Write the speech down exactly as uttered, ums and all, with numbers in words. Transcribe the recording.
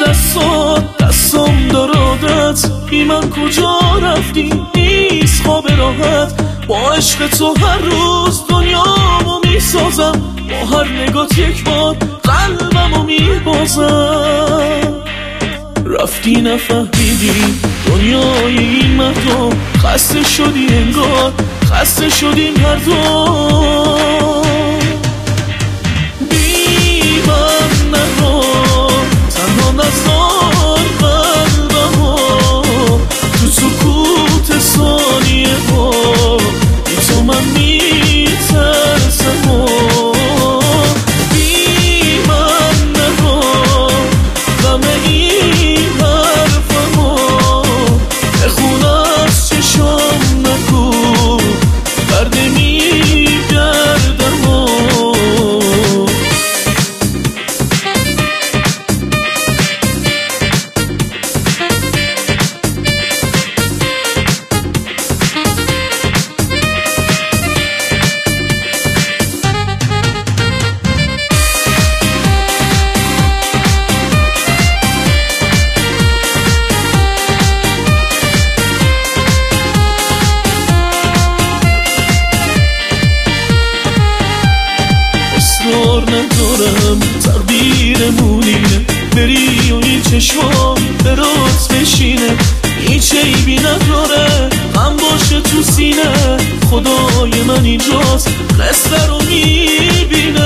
دستات دستم دارادت بی من کجا رفتی نیست خواب راحت با عشق تو هر روز دنیامو میسازم با هر نگات یک بار قلبمو میبازم رفتی نفهمیدی دنیای این مردم خسته شدی انگار خسته شدیم هر دو بی من نرو تنها نزار قلبمو تو سکوت ثانیه ها بی تو من میترسم بی من نرو غم این حرفمو بخون از چشم نکو درد میگردم اصرار ندارم تقدیرمونینه بری و این چشمام به رات بشینه هیچ عیبی نداره غم باشه تو سینه خدای من اینجاست قصه رو میبینه